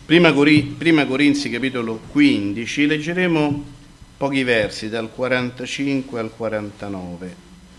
Prima Corinzi capitolo 15, leggeremo pochi versi dal 45 al 49.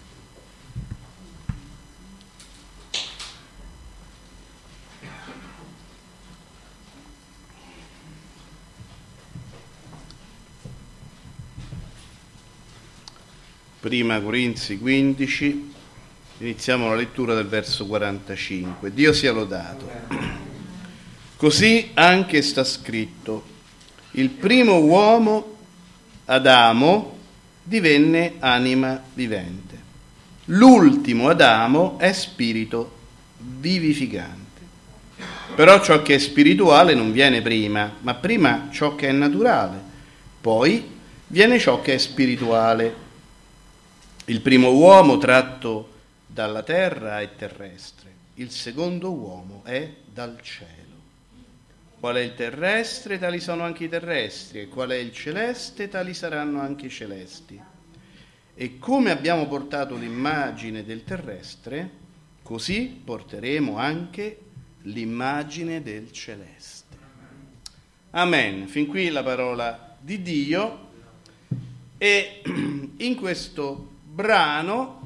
Prima Corinzi 15, iniziamo la lettura del verso 45. Dio sia lodato. Così anche sta scritto: il primo uomo, Adamo, divenne anima vivente. L'ultimo Adamo è spirito vivificante. Però ciò che è spirituale non viene prima, ma prima ciò che è naturale. Poi viene ciò che è spirituale. Il primo uomo tratto dalla terra è terrestre, il secondo uomo è dal cielo. Qual è il terrestre, tali sono anche i terrestri, e qual è il celeste, tali saranno anche i celesti. E come abbiamo portato l'immagine del terrestre, così porteremo anche l'immagine del celeste. Amen. Fin qui la parola di Dio. E in questo brano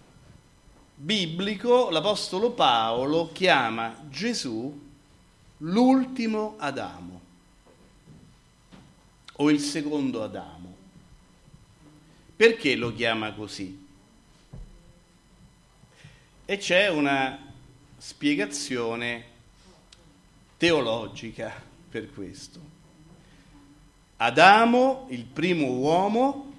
biblico l'Apostolo Paolo chiama Gesù l'ultimo Adamo o il secondo Adamo. Perché lo chiama così? E c'è una spiegazione teologica per questo. Adamo, il primo uomo,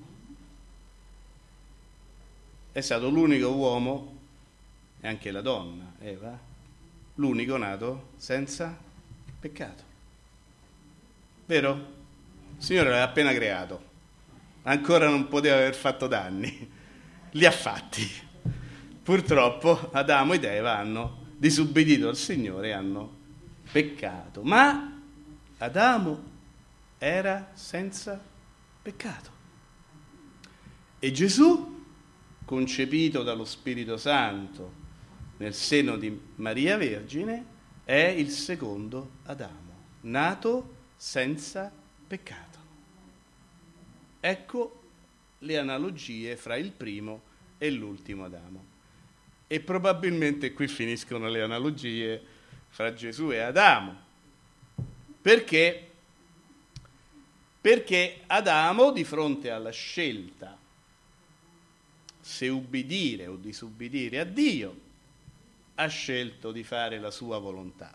è stato l'unico uomo, e anche la donna, Eva, l'unico nato senza peccato. Vero? Il Signore l'aveva appena creato, ancora non poteva aver fatto danni, li ha fatti. Purtroppo Adamo ed Eva hanno disubbidito al Signore e hanno peccato, ma Adamo era senza peccato. E Gesù, concepito dallo Spirito Santo nel seno di Maria Vergine, è il secondo Adamo, nato senza peccato. Ecco le analogie fra il primo e l'ultimo Adamo. E probabilmente qui finiscono le analogie fra Gesù e Adamo. Perché Adamo, di fronte alla scelta se ubbidire o disubbidire a Dio, ha scelto di fare la sua volontà,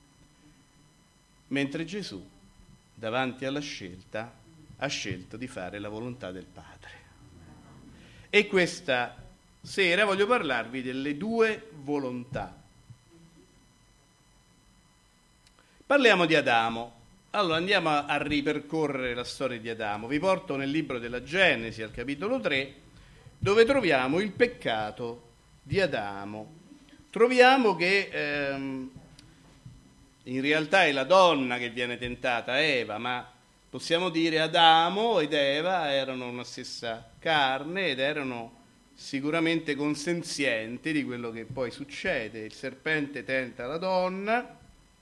mentre Gesù, davanti alla scelta, ha scelto di fare la volontà del Padre. E questa sera voglio parlarvi delle due volontà. Parliamo di Adamo. Allora andiamo a ripercorrere la storia di Adamo. Vi porto nel libro della Genesi, al capitolo 3, dove troviamo il peccato di Adamo. Troviamo che in realtà è la donna che viene tentata, Eva, ma possiamo dire Adamo ed Eva erano una stessa carne ed erano sicuramente consenzienti di quello che poi succede. Il serpente tenta la donna,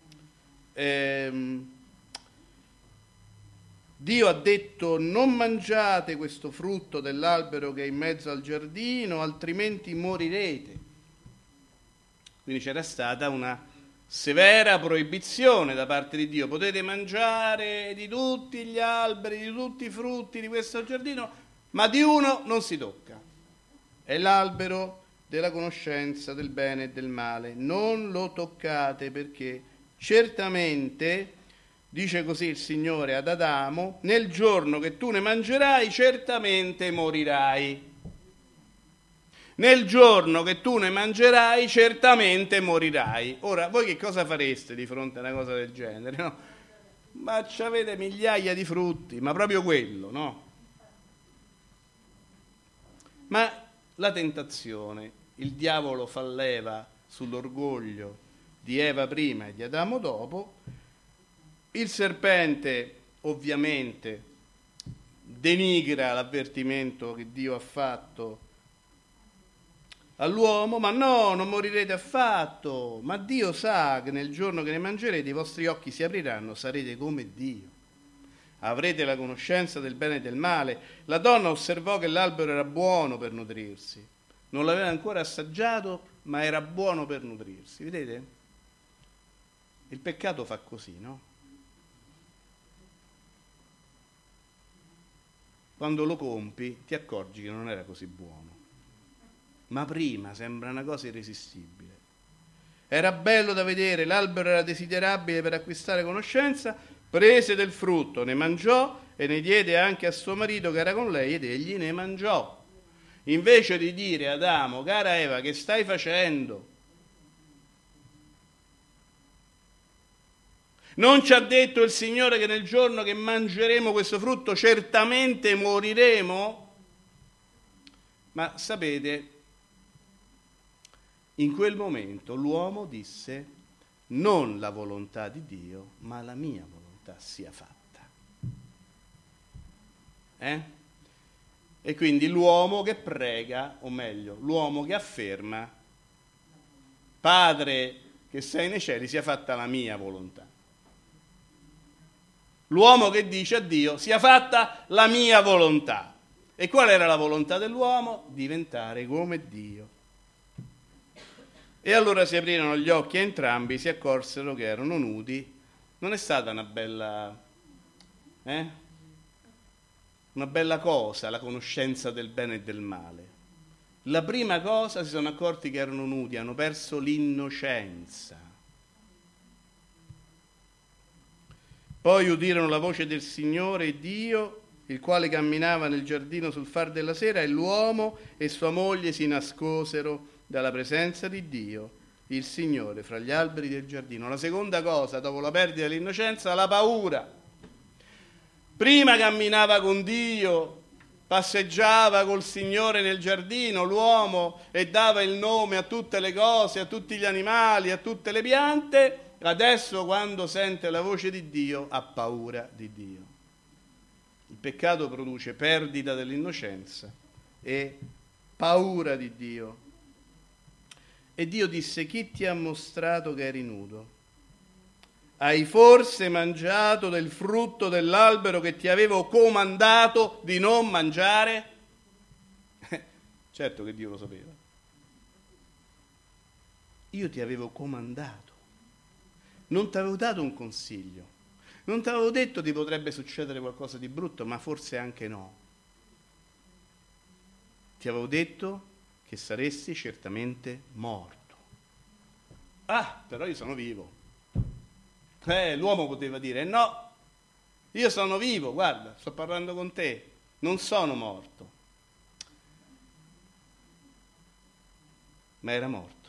Dio ha detto: non mangiate questo frutto dell'albero che è in mezzo al giardino, altrimenti morirete. Quindi c'era stata una severa proibizione da parte di Dio: potete mangiare di tutti gli alberi, di tutti i frutti di questo giardino, ma di uno non si tocca. È l'albero della conoscenza del bene e del male. Non lo toccate, perché certamente, dice così il Signore ad Adamo, nel giorno che tu ne mangerai, certamente morirai. Nel giorno che tu ne mangerai, certamente morirai. Ora, voi che cosa fareste di fronte a una cosa del genere? No? Ma avete migliaia di frutti, ma proprio quello, no? Ma la tentazione, il diavolo fa leva sull'orgoglio di Eva prima e di Adamo dopo. Il serpente ovviamente denigra l'avvertimento che Dio ha fatto all'uomo: ma no, non morirete affatto, ma Dio sa che nel giorno che ne mangerete i vostri occhi si apriranno, sarete come Dio. Avrete la conoscenza del bene e del male. La donna osservò che l'albero era buono per nutrirsi. Non l'aveva ancora assaggiato, ma era buono per nutrirsi. Vedete? Il peccato fa così, no? Quando lo compi ti accorgi che non era così buono. Ma prima sembra una cosa irresistibile. Era bello da vedere, l'albero era desiderabile per acquistare conoscenza, prese del frutto, ne mangiò e ne diede anche a suo marito che era con lei ed egli ne mangiò. Invece di dire ad Adamo: cara Eva, che stai facendo? Non ci ha detto il Signore che nel giorno che mangeremo questo frutto certamente moriremo? Ma sapete, in quel momento l'uomo disse: non la volontà di Dio, ma la mia volontà sia fatta. E quindi l'uomo che prega, o meglio, l'uomo che afferma: Padre che sei nei cieli, sia fatta la mia volontà. L'uomo che dice a Dio: sia fatta la mia volontà. E qual era la volontà dell'uomo? Diventare come Dio. E allora si aprirono gli occhi a entrambi, si accorsero che erano nudi. Non è stata una bella cosa la conoscenza del bene e del male. La prima cosa, si sono accorti che erano nudi, hanno perso l'innocenza. Poi udirono la voce del Signore Dio, il quale camminava nel giardino sul far della sera, e l'uomo e sua moglie si nascosero dalla presenza di Dio, il Signore, fra gli alberi del giardino. La seconda cosa, dopo la perdita dell'innocenza, la paura. Prima camminava con Dio, passeggiava col Signore nel giardino, l'uomo, e dava il nome a tutte le cose, a tutti gli animali, a tutte le piante. Adesso, quando sente la voce di Dio, ha paura di Dio. Il peccato produce perdita dell'innocenza e paura di Dio. E Dio disse: chi ti ha mostrato che eri nudo? Hai forse mangiato del frutto dell'albero che ti avevo comandato di non mangiare? Certo che Dio lo sapeva. Io ti avevo comandato. Non ti avevo dato un consiglio. Non ti avevo detto ti potrebbe succedere qualcosa di brutto, ma forse anche no. Ti avevo detto che saresti certamente morto. Ah, però io sono vivo. L'uomo poteva dire: no, io sono vivo, guarda, sto parlando con te, non sono morto. Ma era morto.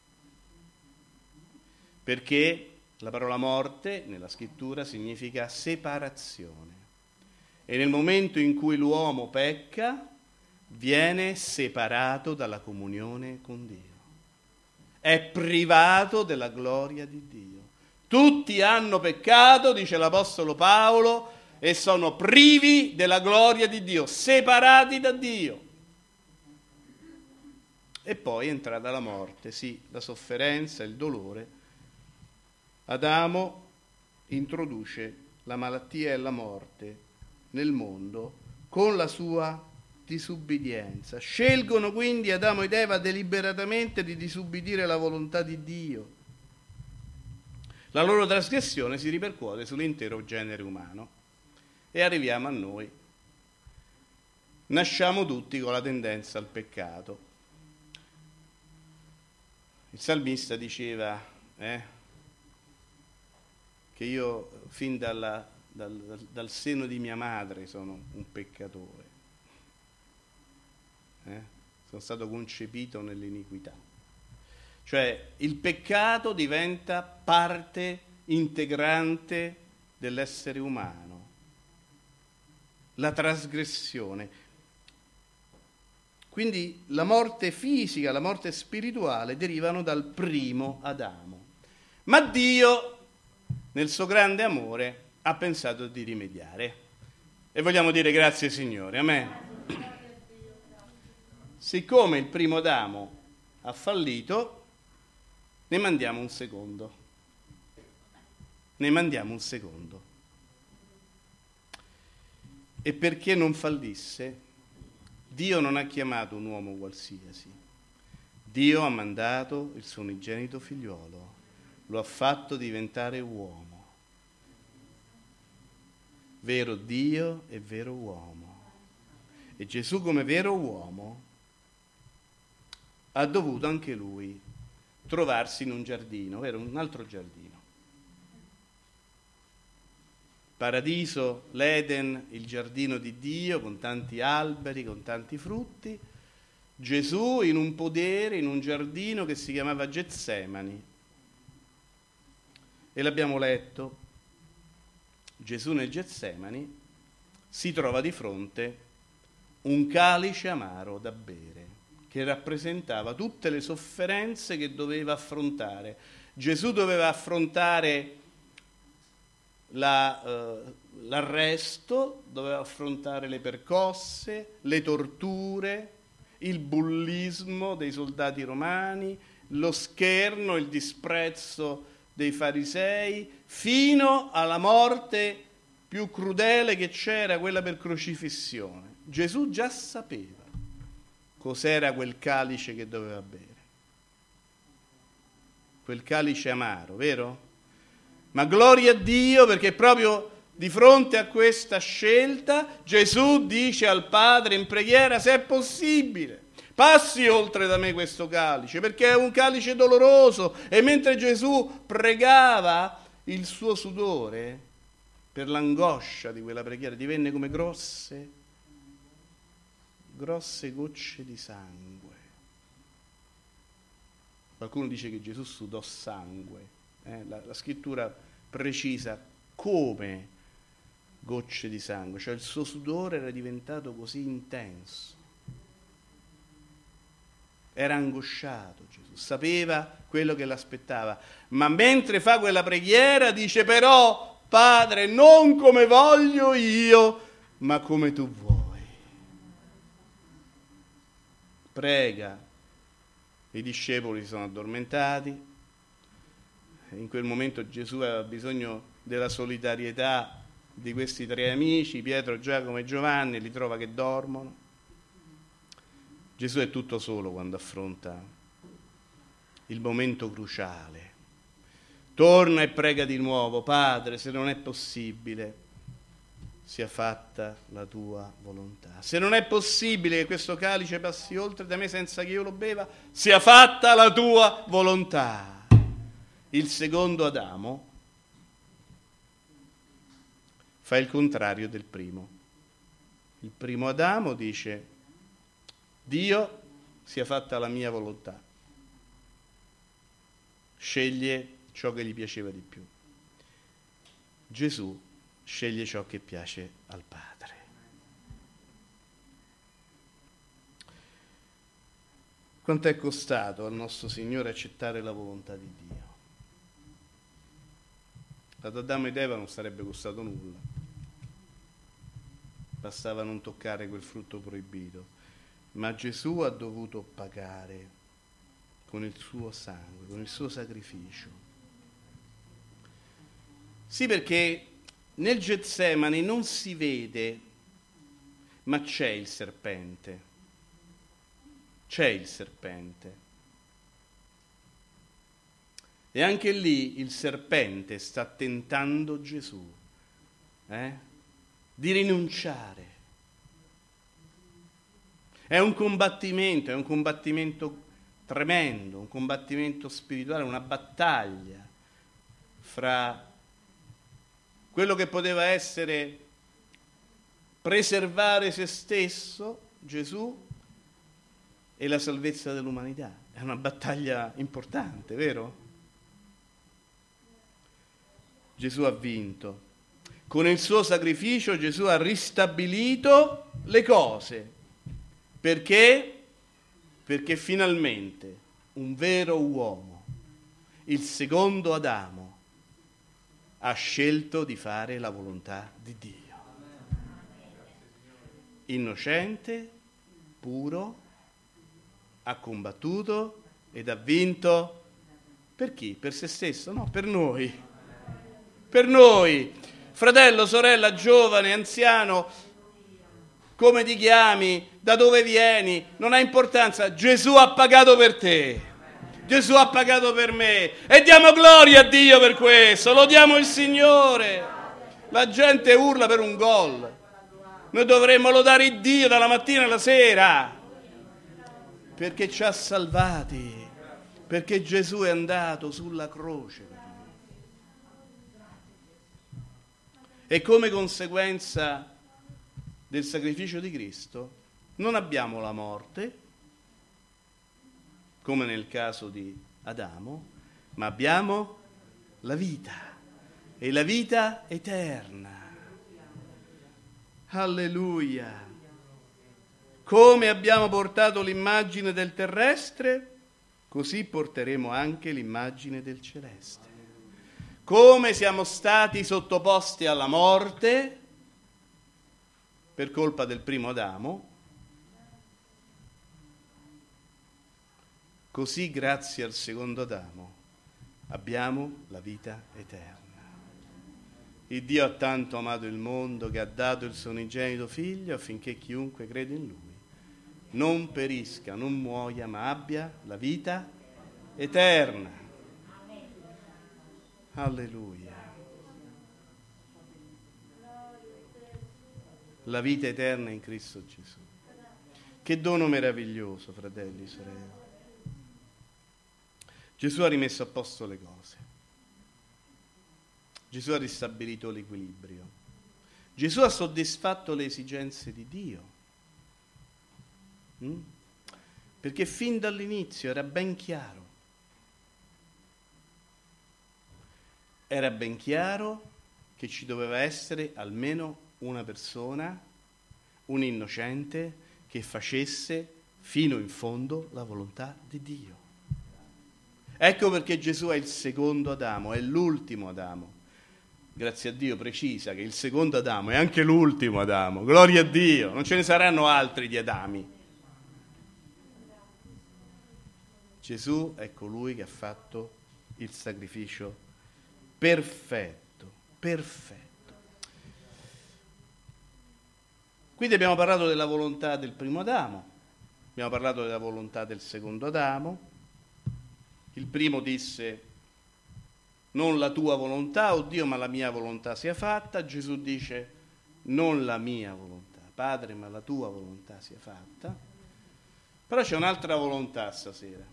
Perché la parola morte nella scrittura significa separazione. E nel momento in cui l'uomo pecca, viene separato dalla comunione con Dio. È privato della gloria di Dio. Tutti hanno peccato, dice l'Apostolo Paolo, e sono privi della gloria di Dio, separati da Dio. E poi è entrata la morte, sì, la sofferenza, il dolore. Adamo introduce la malattia e la morte nel mondo con la sua disubbidienza. Scelgono quindi Adamo ed Eva deliberatamente di disubbidire la volontà di Dio. La loro trasgressione si ripercuote sull'intero genere umano. E arriviamo a noi. Nasciamo tutti con la tendenza al peccato. Il salmista diceva che io fin dal seno di mia madre sono un peccatore. Sono stato concepito nell'iniquità. Cioè il peccato diventa parte integrante dell'essere umano. La trasgressione. Quindi la morte fisica, la morte spirituale derivano dal primo Adamo. Ma Dio, nel suo grande amore, ha pensato di rimediare. E vogliamo dire grazie Signore, amen. Siccome il primo Adamo ha fallito, ne mandiamo un secondo. Ne mandiamo un secondo. E perché non fallisse, Dio non ha chiamato un uomo qualsiasi. Dio ha mandato il suo unigenito figliuolo, lo ha fatto diventare uomo. Vero Dio e vero uomo. E Gesù, come vero uomo, ha dovuto anche lui trovarsi in un giardino, vero? Un altro giardino. Paradiso, l'Eden, il giardino di Dio, con tanti alberi, con tanti frutti. Gesù in un podere, in un giardino che si chiamava Getsemani. E l'abbiamo letto. Gesù nel Getsemani si trova di fronte un calice amaro da bere, che rappresentava tutte le sofferenze che doveva affrontare. Gesù doveva affrontare l'arresto, doveva affrontare le percosse, le torture, il bullismo dei soldati romani, lo scherno, il disprezzo dei farisei, fino alla morte più crudele che c'era, quella per crocifissione. Gesù già sapeva cos'era quel calice che doveva bere. Quel calice amaro, vero? Ma gloria a Dio, perché proprio di fronte a questa scelta Gesù dice al Padre in preghiera: se è possibile, passi oltre da me questo calice, perché è un calice doloroso. E mentre Gesù pregava, il suo sudore, per l'angoscia di quella preghiera, divenne come grosse gocce di sangue. Qualcuno dice che Gesù sudò sangue. La scrittura precisa come gocce di sangue, cioè il suo sudore era diventato così intenso. Era angosciato Gesù, sapeva quello che l'aspettava, ma mentre fa quella preghiera dice: però Padre, non come voglio io, ma come tu vuoi. Prega, i discepoli si sono addormentati. In quel momento Gesù aveva bisogno della solidarietà di questi tre amici, Pietro, Giacomo e Giovanni, li trova che dormono. Gesù è tutto solo quando affronta il momento cruciale. Torna e prega di nuovo: Padre, se non è possibile, sia fatta la tua volontà. Se non è possibile che questo calice passi oltre da me senza che io lo beva, sia fatta la tua volontà. Il secondo Adamo fa il contrario del primo. Il primo Adamo dice: Dio, sia fatta la mia volontà. Sceglie ciò che gli piaceva di più. Gesù sceglie ciò che piace al Padre. Quanto è costato al nostro Signore accettare la volontà di Dio? Ad Adamo ed Eva non sarebbe costato nulla, bastava non toccare quel frutto proibito, ma Gesù ha dovuto pagare con il suo sangue, con il suo sacrificio. Sì, perché nel Getsemani non si vede, ma c'è il serpente. C'è il serpente. E anche lì il serpente sta tentando Gesù di rinunciare. È un combattimento tremendo, un combattimento spirituale, una battaglia fra quello che poteva essere preservare se stesso, Gesù, e la salvezza dell'umanità. È una battaglia importante, vero? Gesù ha vinto. Con il suo sacrificio Gesù ha ristabilito le cose. Perché? Perché finalmente un vero uomo, il secondo Adamo, ha scelto di fare la volontà di Dio. Innocente, puro, ha combattuto ed ha vinto per chi? Per se stesso? No, per noi. Per noi. Fratello, sorella, giovane, anziano, come ti chiami, da dove vieni, non ha importanza. Gesù ha pagato per te. Gesù ha pagato per me. E diamo gloria a Dio per questo. Lodiamo il Signore. La gente urla per un gol. Noi dovremmo lodare Dio dalla mattina alla sera. Perché ci ha salvati. Perché Gesù è andato sulla croce. E come conseguenza del sacrificio di Cristo non abbiamo la morte, come nel caso di Adamo, ma abbiamo la vita, e la vita eterna. Alleluia! Come abbiamo portato l'immagine del terrestre, così porteremo anche l'immagine del celeste. Come siamo stati sottoposti alla morte per colpa del primo Adamo, così grazie al secondo Adamo abbiamo la vita eterna. Il Dio ha tanto amato il mondo che ha dato il suo unigenito Figlio affinché chiunque crede in Lui non perisca, non muoia, ma abbia la vita eterna. Alleluia. La vita eterna in Cristo Gesù. Che dono meraviglioso, fratelli e sorelle. Gesù ha rimesso a posto le cose. Gesù ha ristabilito l'equilibrio. Gesù ha soddisfatto le esigenze di Dio. Perché fin dall'inizio era ben chiaro. Era ben chiaro che ci doveva essere almeno una persona, un innocente, che facesse fino in fondo la volontà di Dio. Ecco perché Gesù è il secondo Adamo, è l'ultimo Adamo. Grazie a Dio precisa che il secondo Adamo è anche l'ultimo Adamo. Gloria a Dio, non ce ne saranno altri di Adami. Gesù è colui che ha fatto il sacrificio perfetto, perfetto. Quindi abbiamo parlato della volontà del primo Adamo, abbiamo parlato della volontà del secondo Adamo. Il primo disse: non la tua volontà, oh Dio, ma la mia volontà sia fatta. Gesù dice: non la mia volontà, Padre, ma la tua volontà sia fatta. Però c'è un'altra volontà stasera.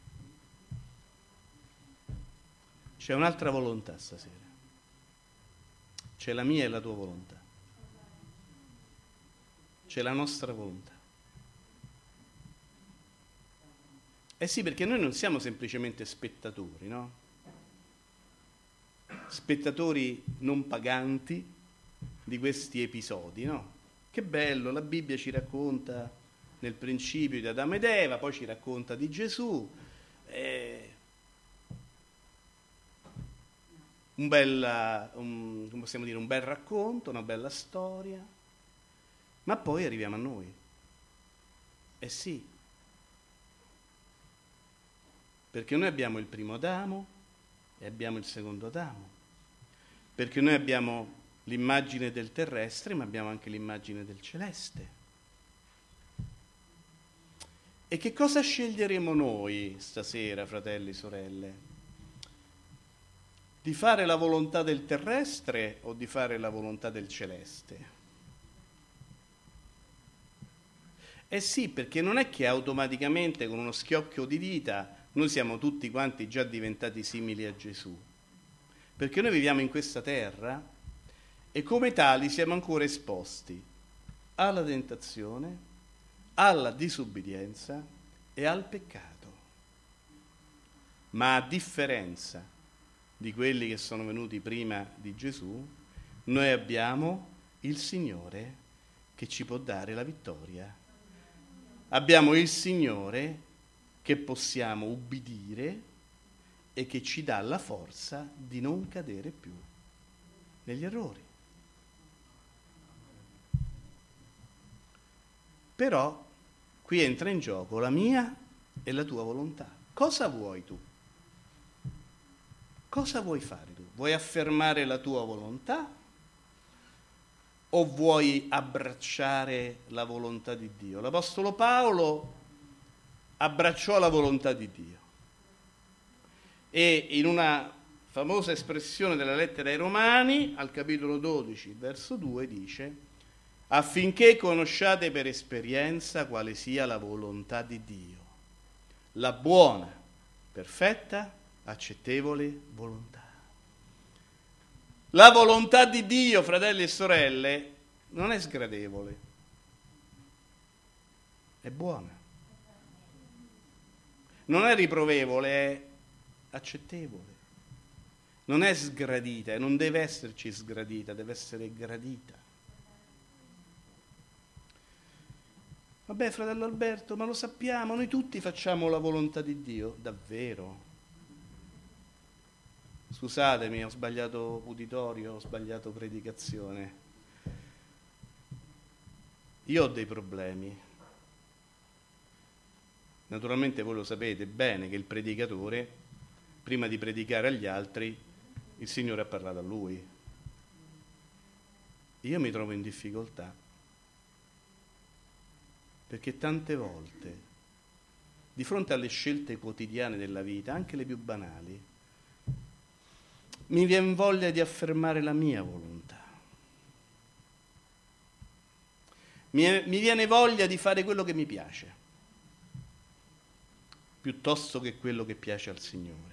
C'è un'altra volontà stasera. C'è la mia e la tua volontà. C'è la nostra volontà. Eh sì, perché noi non siamo semplicemente spettatori, no? Spettatori non paganti di questi episodi, no? Che bello, la Bibbia ci racconta nel principio di Adamo ed Eva, poi ci racconta di Gesù. Un bel racconto, una bella storia, ma poi arriviamo a noi. Eh sì, perché noi abbiamo il primo Adamo e abbiamo il secondo Adamo, perché noi abbiamo l'immagine del terrestre, ma abbiamo anche l'immagine del celeste. E che cosa sceglieremo noi stasera, fratelli e sorelle? Di fare la volontà del terrestre o di fare la volontà del celeste? Eh sì, perché non è che automaticamente con uno schiocchio di dita noi siamo tutti quanti già diventati simili a Gesù. Perché noi viviamo in questa terra e come tali siamo ancora esposti alla tentazione, alla disubbidienza e al peccato. Ma a differenza di quelli che sono venuti prima di Gesù, noi abbiamo il Signore che ci può dare la vittoria. Abbiamo il Signore che possiamo ubbidire e che ci dà la forza di non cadere più negli errori. Però qui entra in gioco la mia e la tua volontà. Cosa vuoi tu? Cosa vuoi fare tu? Vuoi affermare la tua volontà o vuoi abbracciare la volontà di Dio? L'Apostolo Paolo abbracciò la volontà di Dio e in una famosa espressione della lettera ai Romani, al capitolo 12, verso 2, dice: affinché conosciate per esperienza quale sia la volontà di Dio, la buona, perfetta, accettevole volontà. La volontà di Dio, fratelli e sorelle, non è sgradevole, è buona. Non è riprovevole, è accettevole. Non è sgradita e non deve esserci sgradita, deve essere gradita. Vabbè, fratello Alberto, ma lo sappiamo, noi tutti facciamo la volontà di Dio. Davvero? Scusatemi, ho sbagliato uditorio, ho sbagliato predicazione. Io ho dei problemi. Naturalmente voi lo sapete bene che il predicatore, prima di predicare agli altri, il Signore ha parlato a lui. Io mi trovo in difficoltà, perché tante volte, di fronte alle scelte quotidiane della vita, anche le più banali, mi viene voglia di affermare la mia volontà. Mi viene voglia di fare quello che mi piace, piuttosto che quello che piace al Signore.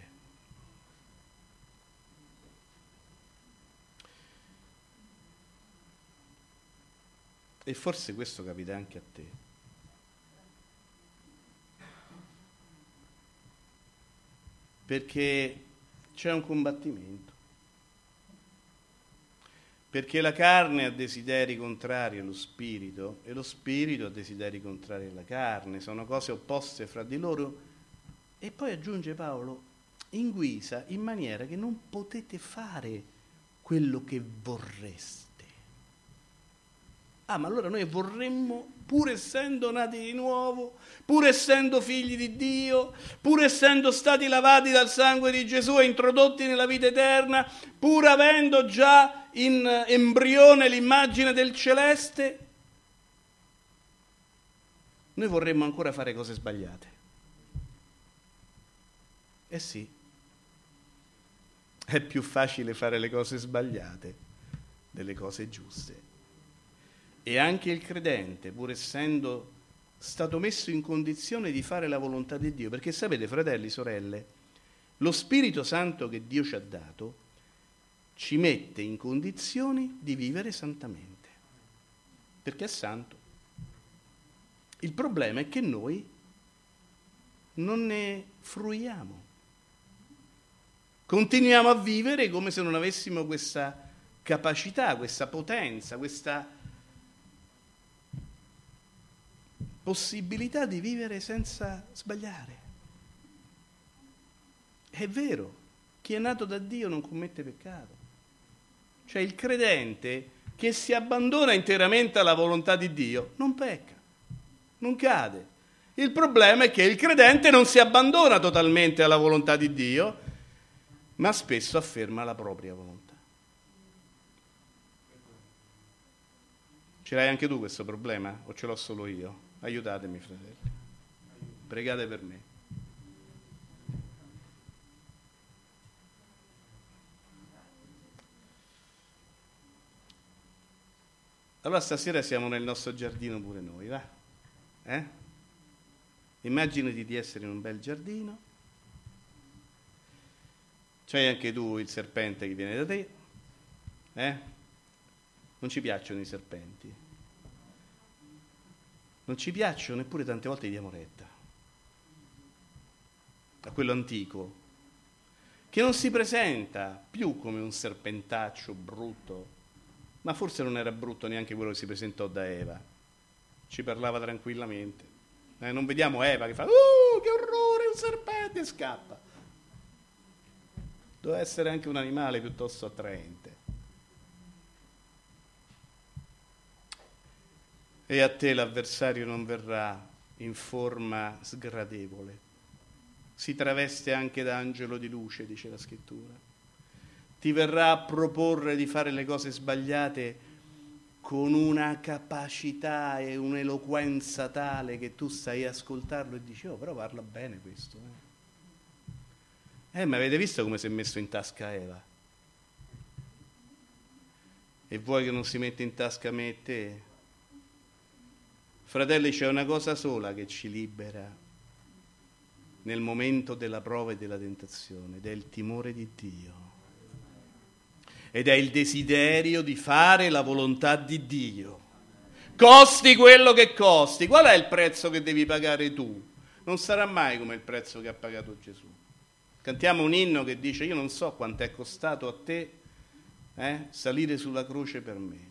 E forse questo capita anche a te. Perché c'è un combattimento. Perché la carne ha desideri contrari allo spirito e lo spirito ha desideri contrari alla carne, sono cose opposte fra di loro. E poi aggiunge Paolo, in guisa, in maniera che non potete fare quello che vorreste. Ah, ma allora noi vorremmo, pur essendo nati di nuovo, pur essendo figli di Dio, pur essendo stati lavati dal sangue di Gesù e introdotti nella vita eterna, pur avendo già in embrione l'immagine del celeste, noi vorremmo ancora fare cose sbagliate. Eh sì, è più facile fare le cose sbagliate delle cose giuste. E anche il credente, pur essendo stato messo in condizione di fare la volontà di Dio, perché sapete, fratelli, sorelle, lo Spirito Santo che Dio ci ha dato ci mette in condizioni di vivere santamente, perché è santo. Il problema è che noi non ne fruiamo. Continuiamo a vivere come se non avessimo questa capacità, questa potenza, questa possibilità di vivere senza sbagliare. È vero, chi è nato da Dio non commette peccato. Cioè il credente che si abbandona interamente alla volontà di Dio non pecca, non cade. Il problema è che il credente non si abbandona totalmente alla volontà di Dio, ma spesso afferma la propria volontà. Ce l'hai anche tu questo problema o ce l'ho solo io? Aiutatemi, fratelli. Pregate per me. Allora stasera siamo nel nostro giardino pure noi, va? Immaginati di essere in un bel giardino. C'hai anche tu il serpente che viene da te. Non ci piacciono i serpenti. Non ci piacciono, eppure tante volte gli diamo retta. A quello antico, che non si presenta più come un serpentaccio brutto, ma forse non era brutto neanche quello che si presentò da Eva. Ci parlava tranquillamente. Non vediamo Eva che fa, che orrore, un serpente, e scappa. Doveva essere anche un animale piuttosto attraente. E a te l'avversario non verrà in forma sgradevole, si traveste anche da angelo di luce, dice la scrittura. Ti verrà a proporre di fare le cose sbagliate con una capacità e un'eloquenza tale che tu stai a ascoltarlo e dici, oh, però parla bene questo. Ma avete visto come si è messo in tasca Eva? E vuoi che non si mette in tasca me e te? Fratelli, c'è una cosa sola che ci libera nel momento della prova e della tentazione, ed è il timore di Dio. Ed è il desiderio di fare la volontà di Dio. Costi quello che costi. Qual è il prezzo che devi pagare tu? Non sarà mai come il prezzo che ha pagato Gesù. Cantiamo un inno che dice, io non so quanto è costato a te salire sulla croce per me.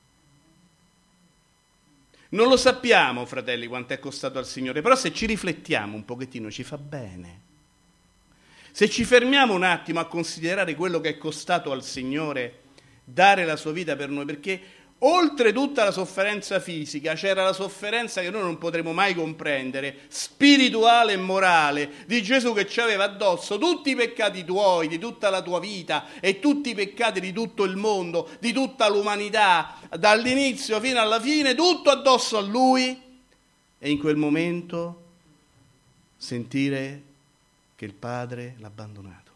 Non lo sappiamo, fratelli, quanto è costato al Signore, però se ci riflettiamo un pochettino ci fa bene. Se ci fermiamo un attimo a considerare quello che è costato al Signore dare la sua vita per noi, perché oltre tutta la sofferenza fisica c'era la sofferenza che noi non potremo mai comprendere, spirituale e morale, di Gesù che ci aveva addosso tutti i peccati tuoi, di tutta la tua vita e tutti i peccati di tutto il mondo, di tutta l'umanità, dall'inizio fino alla fine, tutto addosso a Lui, e in quel momento sentire che il Padre l'ha abbandonato.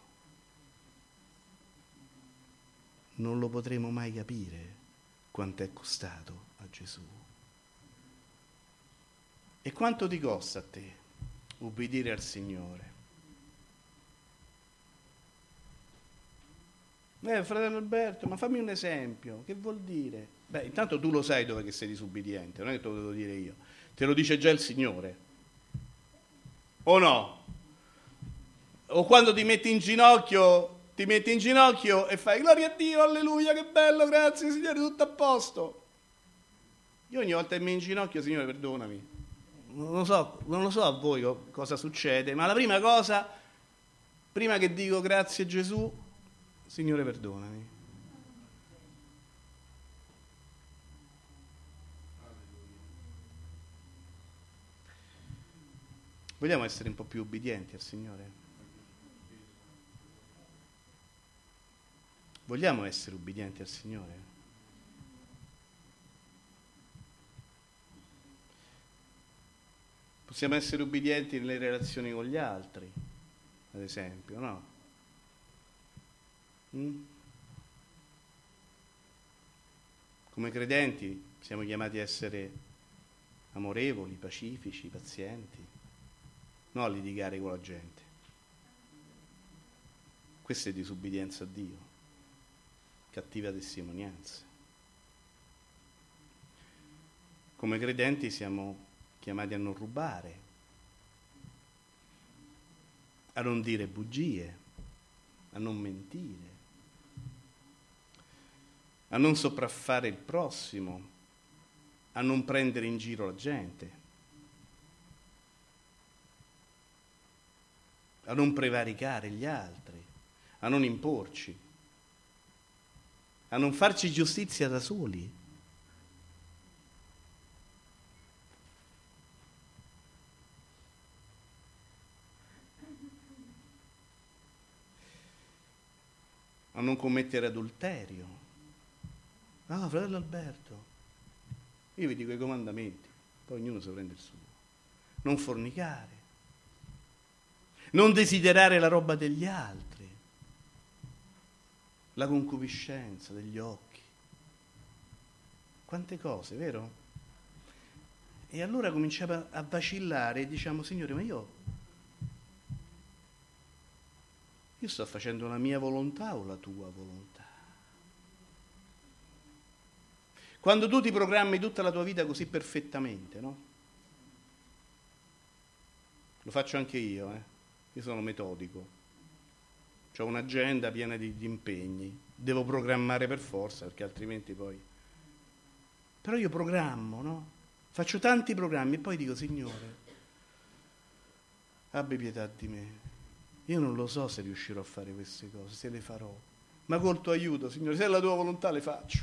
Non lo potremo mai capire quanto è costato a Gesù. E quanto ti costa a te ubbidire al Signore? Fratello Alberto, ma fammi un esempio, che vuol dire? Intanto tu lo sai dove che sei disubbidiente, non è che te lo devo dire io, te lo dice già il Signore. O no? O quando ti metti in ginocchio e fai gloria a Dio, alleluia, che bello, grazie Signore, tutto a posto. Io ogni volta che mi inginocchio, Signore, perdonami. Non lo so a voi cosa succede, ma la prima cosa, prima che dico grazie Gesù, Signore, perdonami. Vogliamo essere un po' più obbedienti al Signore? Vogliamo essere ubbidienti al Signore? Possiamo essere ubbidienti nelle relazioni con gli altri, ad esempio, no? Come credenti siamo chiamati a essere amorevoli, pacifici, pazienti, non a litigare con la gente. Questa è disubbidienza a Dio, cattiva testimonianza. Come credenti siamo chiamati a non rubare, a non dire bugie, a non mentire, a non sopraffare il prossimo, a non prendere in giro la gente, a non prevaricare gli altri, a non imporci, a non farci giustizia da soli. A non commettere adulterio. Ah, fratello Alberto, io vi dico i comandamenti, poi ognuno si prende il suo. Non fornicare, non desiderare la roba degli altri, la concupiscenza degli occhi. Quante cose, vero? E allora cominciamo a vacillare e diciamo, Signore, ma io sto facendo la mia volontà o la tua volontà? Quando tu ti programmi tutta la tua vita così perfettamente, no? Lo faccio anche io, Io sono metodico. Ho un'agenda piena di impegni. Devo programmare per forza, perché altrimenti poi... Però io programmo, no? Faccio tanti programmi e poi dico, Signore, abbi pietà di me. Io non lo so se riuscirò a fare queste cose, se le farò. Ma col tuo aiuto, Signore, se è la tua volontà le faccio.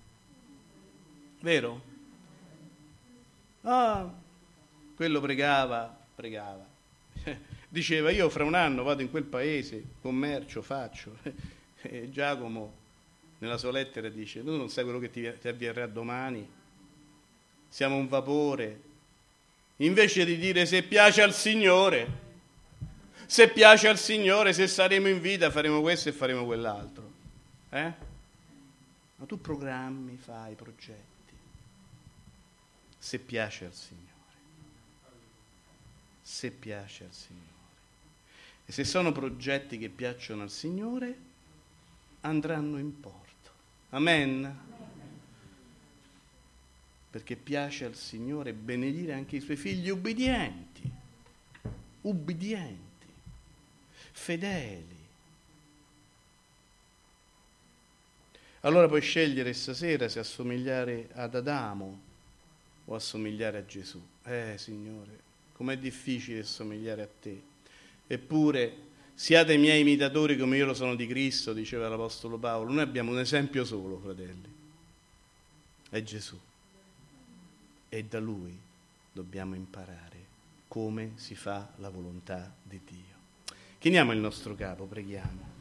Vero? Ah, quello pregava. Diceva, io fra un anno vado in quel paese, commercio, faccio. E Giacomo, nella sua lettera, dice, tu non sai quello che ti avverrà domani, siamo un vapore. Invece di dire se piace al Signore, se piace al Signore, se saremo in vita, faremo questo e faremo quell'altro. Ma tu programmi, fai progetti. Se piace al Signore. Se piace al Signore. E se sono progetti che piacciono al Signore, andranno in porto. Amen? Perché piace al Signore benedire anche i suoi figli ubbidienti, fedeli. Allora puoi scegliere stasera se assomigliare ad Adamo o assomigliare a Gesù. Signore, com'è difficile assomigliare a te. Eppure, siate miei imitatori come io lo sono di Cristo, diceva l'Apostolo Paolo. Noi abbiamo un esempio solo, fratelli. È Gesù. E da Lui dobbiamo imparare come si fa la volontà di Dio. Chiniamo il nostro capo, preghiamo.